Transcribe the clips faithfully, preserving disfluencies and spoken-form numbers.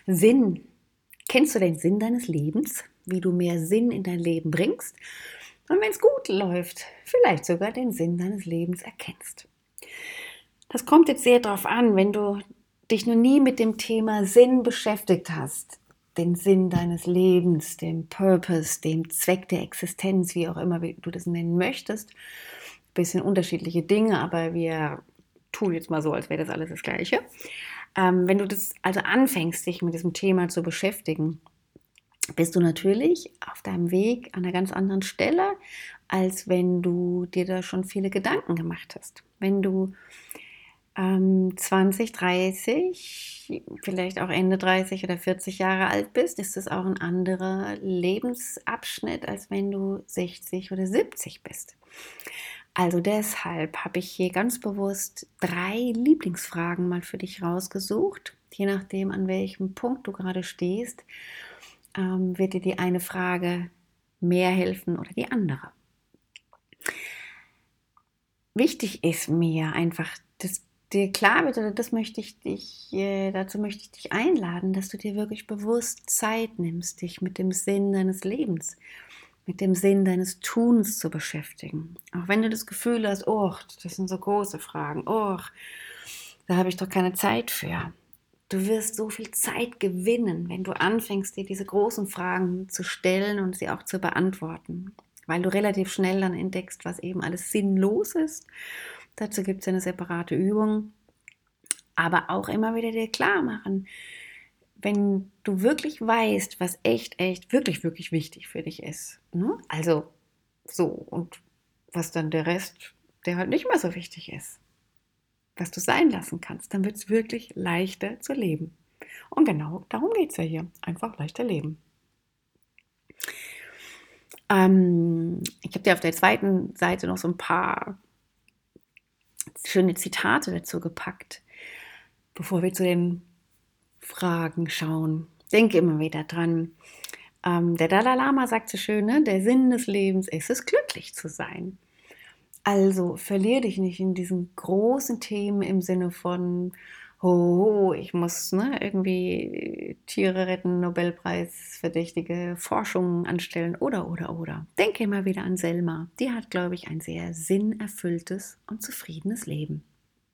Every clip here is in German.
Sinn. Kennst du den Sinn deines Lebens? Wie du mehr Sinn in dein Leben bringst? Und wenn es gut läuft, vielleicht sogar den Sinn deines Lebens erkennst. Das kommt jetzt sehr darauf an, wenn du dich noch nie mit dem Thema Sinn beschäftigt hast, den Sinn deines Lebens, dem Purpose, dem Zweck der Existenz, wie auch immer wie du das nennen möchtest. Ein bisschen unterschiedliche Dinge, aber wir tun jetzt mal so, als wäre das alles das Gleiche. Ähm, wenn du das also anfängst, dich mit diesem Thema zu beschäftigen, bist du natürlich auf deinem Weg an einer ganz anderen Stelle, als wenn du dir da schon viele Gedanken gemacht hast. Wenn du ähm, zwanzig, dreißig, vielleicht auch Ende dreißig oder vierzig Jahre alt bist, ist es auch ein anderer Lebensabschnitt, als wenn du sechzig oder siebzig bist. Also deshalb habe ich hier ganz bewusst drei Lieblingsfragen mal für dich rausgesucht. Je nachdem, an welchem Punkt du gerade stehst, ähm, wird dir die eine Frage mehr helfen oder die andere. Wichtig ist mir einfach, dass dir klar wird, oder das möchte ich dich, äh, dazu möchte ich dich einladen, dass du dir wirklich bewusst Zeit nimmst, dich mit dem Sinn deines Lebens, mit dem Sinn deines Tuns zu beschäftigen. Auch wenn du das Gefühl hast, oh, das sind so große Fragen, oh, da habe ich doch keine Zeit für. Du wirst so viel Zeit gewinnen, wenn du anfängst, dir diese großen Fragen zu stellen und sie auch zu beantworten, weil du relativ schnell dann entdeckst, was eben alles sinnlos ist. Dazu gibt es eine separate Übung, aber auch immer wieder dir klar machen, wenn du wirklich weißt, was echt, echt, wirklich, wirklich wichtig für dich ist. Ne? Also so, und was dann der Rest, der halt nicht mehr so wichtig ist, was du sein lassen kannst, dann wird es wirklich leichter zu leben. Und genau darum geht es ja hier. Einfach leichter leben. Ähm, ich habe dir auf der zweiten Seite noch so ein paar schöne Zitate dazu gepackt, bevor wir zu den Fragen schauen. Denke immer wieder dran. Ähm, der Dalai Lama sagt so schön, ne? Der Sinn des Lebens ist es, glücklich zu sein. Also verlier dich nicht in diesen großen Themen im Sinne von, oh, ich muss ne, irgendwie Tiere retten, Nobelpreis, verdächtige Forschungen anstellen oder, oder, oder. Denke immer wieder an Selma. Die hat, glaube ich, ein sehr sinnerfülltes und zufriedenes Leben.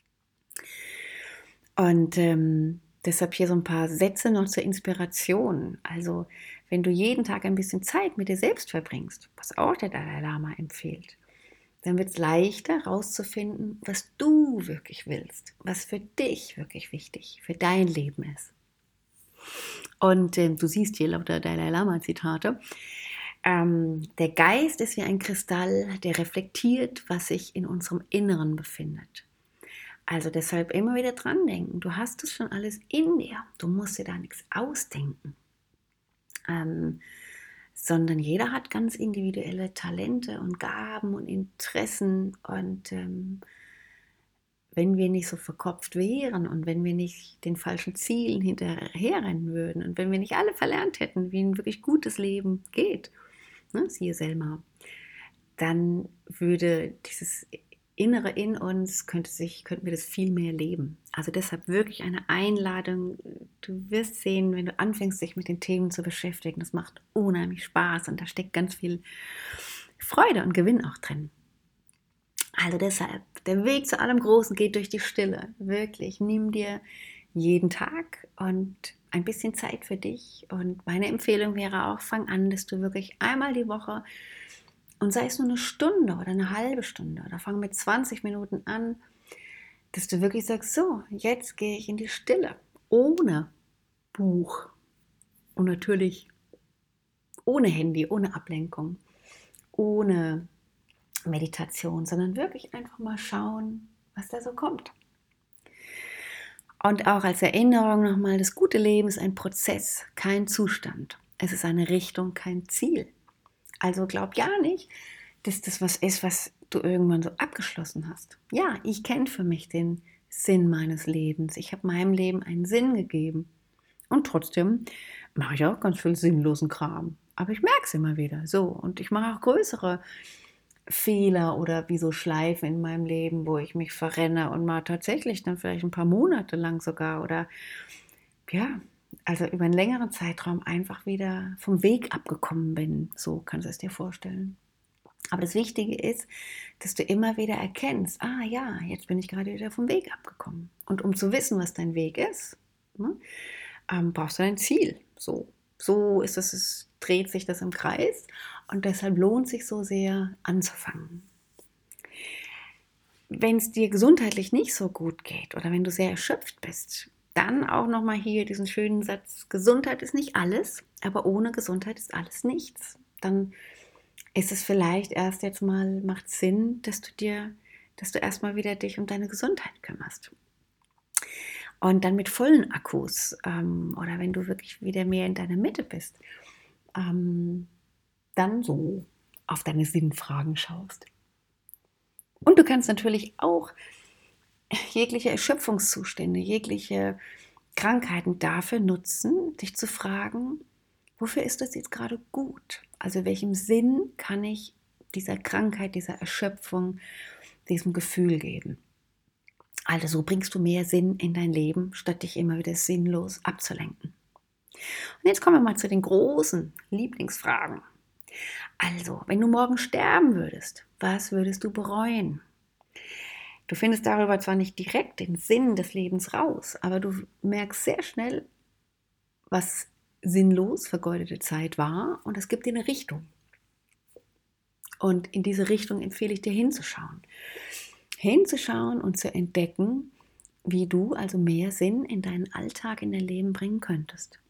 Und ähm, deshalb hier so ein paar Sätze noch zur Inspiration. Also, wenn du jeden Tag ein bisschen Zeit mit dir selbst verbringst, was auch der Dalai Lama empfiehlt, dann wird es leichter herauszufinden, was du wirklich willst, was für dich wirklich wichtig, für dein Leben ist. Und ähm, du siehst hier lauter Dalai Lama Zitate. Ähm, der Geist ist wie ein Kristall, der reflektiert, was sich in unserem Inneren befindet. Also deshalb immer wieder dran denken, du hast es schon alles in dir, du musst dir da nichts ausdenken. Ähm, sondern jeder hat ganz individuelle Talente und Gaben und Interessen. Und ähm, wenn wir nicht so verkopft wären und wenn wir nicht den falschen Zielen hinterherrennen würden und wenn wir nicht alle verlernt hätten, wie ein wirklich gutes Leben geht, ne, siehe Selma, dann würde dieses Innere in uns, könnte sich, könnten wir das viel mehr leben. Also deshalb wirklich eine Einladung. Du wirst sehen, wenn du anfängst, dich mit den Themen zu beschäftigen, das macht unheimlich Spaß und da steckt ganz viel Freude und Gewinn auch drin. Also deshalb, der Weg zu allem Großen geht durch die Stille. Wirklich, nimm dir jeden Tag und ein bisschen Zeit für dich. Und meine Empfehlung wäre auch, fang an, dass du wirklich einmal die Woche, und sei es nur eine Stunde oder eine halbe Stunde oder fang mit zwanzig Minuten an, dass du wirklich sagst, so, jetzt gehe ich in die Stille, ohne Buch und natürlich ohne Handy, ohne Ablenkung, ohne Meditation, sondern wirklich einfach mal schauen, was da so kommt. Und auch als Erinnerung nochmal, das gute Leben ist ein Prozess, kein Zustand. Es ist eine Richtung, kein Ziel. Also glaub ja nicht, dass das was ist, was du irgendwann so abgeschlossen hast. Ja, ich kenne für mich den Sinn meines Lebens. Ich habe meinem Leben einen Sinn gegeben. Und trotzdem mache ich auch ganz viel sinnlosen Kram. Aber ich merke es immer wieder. So, und ich mache auch größere Fehler oder wie so Schleifen in meinem Leben, wo ich mich verrenne und mal tatsächlich dann vielleicht ein paar Monate lang sogar oder ja, also über einen längeren Zeitraum einfach wieder vom Weg abgekommen bin. So kannst du es dir vorstellen. Aber das Wichtige ist, dass du immer wieder erkennst, ah ja, jetzt bin ich gerade wieder vom Weg abgekommen. Und um zu wissen, was dein Weg ist, ne, ähm, brauchst du ein Ziel. So, so ist es, es dreht sich das im Kreis und deshalb lohnt es sich so sehr anzufangen. Wenn es dir gesundheitlich nicht so gut geht oder wenn du sehr erschöpft bist, dann auch nochmal hier diesen schönen Satz, Gesundheit ist nicht alles, aber ohne Gesundheit ist alles nichts. Dann ist es vielleicht erst jetzt mal, macht Sinn, dass du dir, dass du erstmal wieder dich um deine Gesundheit kümmerst. Und dann mit vollen Akkus ähm, oder wenn du wirklich wieder mehr in deiner Mitte bist, ähm, dann so auf deine Sinnfragen schaust. Und du kannst natürlich auch jegliche Erschöpfungszustände, jegliche Krankheiten dafür nutzen, dich zu fragen, wofür ist das jetzt gerade gut? Also welchem Sinn kann ich dieser Krankheit, dieser Erschöpfung, diesem Gefühl geben? Also so bringst du mehr Sinn in dein Leben, statt dich immer wieder sinnlos abzulenken. Und jetzt kommen wir mal zu den großen Lieblingsfragen. Also, wenn du morgen sterben würdest, was würdest du bereuen? Du findest darüber zwar nicht direkt den Sinn des Lebens raus, aber du merkst sehr schnell, was sinnlos vergeudete Zeit war und es gibt dir eine Richtung. Und in diese Richtung empfehle ich dir hinzuschauen. Hinzuschauen und zu entdecken, wie du also mehr Sinn in deinen Alltag, in dein Leben bringen könntest.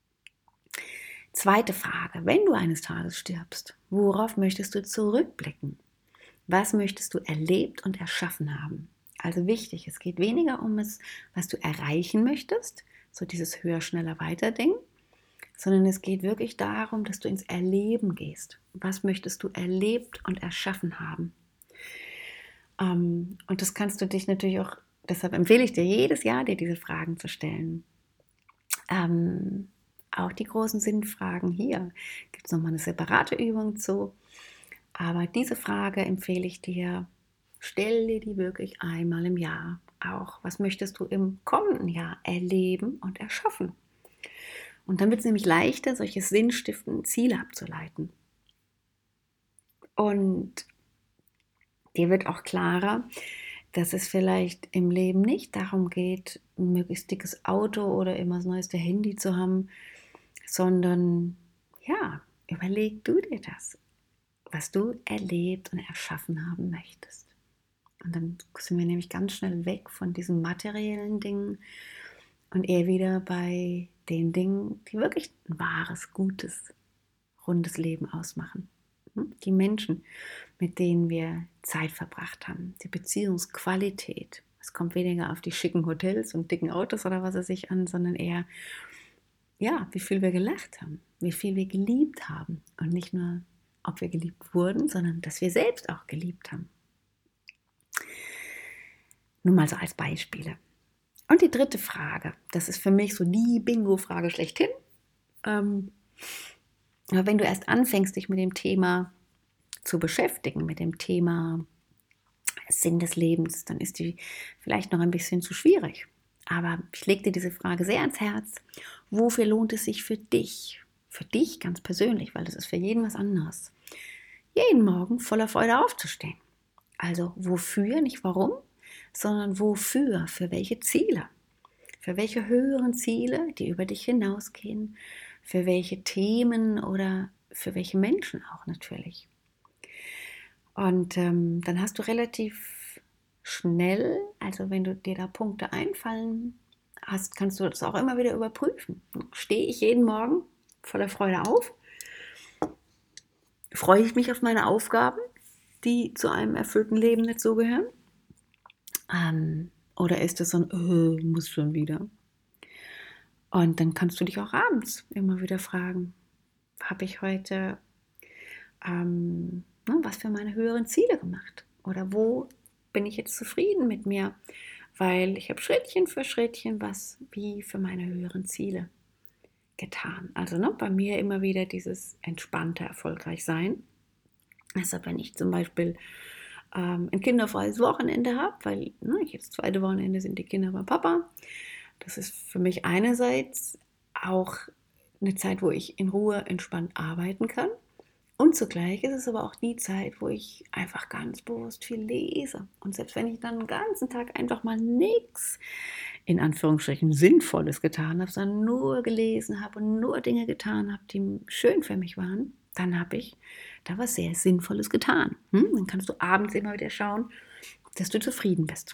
Zweite Frage, wenn du eines Tages stirbst, worauf möchtest du zurückblicken? Was möchtest du erlebt und erschaffen haben? Also wichtig, es geht weniger um es, was du erreichen möchtest, so dieses höher, schneller, weiter Ding, sondern es geht wirklich darum, dass du ins Erleben gehst. Was möchtest du erlebt und erschaffen haben? Ähm, und das kannst du dich natürlich auch, deshalb empfehle ich dir jedes Jahr, dir diese Fragen zu stellen. Ähm, auch die großen Sinnfragen hier gibt es nochmal eine separate Übung zu. Aber diese Frage empfehle ich dir, stell dir die wirklich einmal im Jahr. Auch, was möchtest du im kommenden Jahr erleben und erschaffen? Und dann wird es nämlich leichter, solche sinnstiftenden Ziele abzuleiten. Und dir wird auch klarer, dass es vielleicht im Leben nicht darum geht, ein möglichst dickes Auto oder immer das neueste Handy zu haben, sondern ja, überleg du dir das, was du erlebt und erschaffen haben möchtest. Und dann sind wir nämlich ganz schnell weg von diesen materiellen Dingen und eher wieder bei den Dingen, die wirklich ein wahres, gutes, rundes Leben ausmachen. Die Menschen, mit denen wir Zeit verbracht haben, die Beziehungsqualität. Es kommt weniger auf die schicken Hotels und dicken Autos oder was es sich an, sondern eher, ja, wie viel wir gelacht haben, wie viel wir geliebt haben. Und nicht nur, ob wir geliebt wurden, sondern dass wir selbst auch geliebt haben. Nur mal so als Beispiele. Und die dritte Frage, das ist für mich so die Bingo-Frage schlechthin. Ähm, aber wenn du erst anfängst, dich mit dem Thema zu beschäftigen, mit dem Thema Sinn des Lebens, dann ist die vielleicht noch ein bisschen zu schwierig. Aber ich lege dir diese Frage sehr ans Herz. Wofür lohnt es sich für dich? Für dich ganz persönlich, weil das ist für jeden was anderes. Jeden Morgen voller Freude aufzustehen. Also wofür, nicht warum, sondern wofür, für welche Ziele. Für welche höheren Ziele, die über dich hinausgehen. Für welche Themen oder für welche Menschen auch natürlich. Und ähm, dann hast du relativ schnell, also wenn du dir da Punkte einfallen hast, kannst du das auch immer wieder überprüfen. Stehe ich jeden Morgen voller Freude auf? Freue ich mich auf meine Aufgaben, die zu einem erfüllten Leben dazugehören? Ähm, oder ist es so ein, äh, muss schon wieder? Und dann kannst du dich auch abends immer wieder fragen, habe ich heute ähm, ne, was für meine höheren Ziele gemacht? Oder wo bin ich jetzt zufrieden mit mir? Weil ich habe Schrittchen für Schrittchen was wie für meine höheren Ziele getan. Also ne, bei mir immer wieder dieses entspannte, erfolgreich sein. Deshalb, wenn ich zum Beispiel ähm, ein kinderfreies Wochenende habe, weil ne, jetzt das zweite Wochenende sind die Kinder beim Papa. Das ist für mich einerseits auch eine Zeit, wo ich in Ruhe entspannt arbeiten kann. Und zugleich ist es aber auch die Zeit, wo ich einfach ganz bewusst viel lese. Und selbst wenn ich dann den ganzen Tag einfach mal nichts, in Anführungsstrichen, Sinnvolles getan habe, sondern nur gelesen habe und nur Dinge getan habe, die schön für mich waren, dann habe ich da was sehr Sinnvolles getan. Hm? Dann kannst du abends immer wieder schauen, dass du zufrieden bist.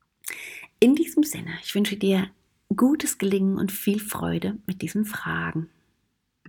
In diesem Sinne, ich wünsche dir gutes Gelingen und viel Freude mit diesen Fragen.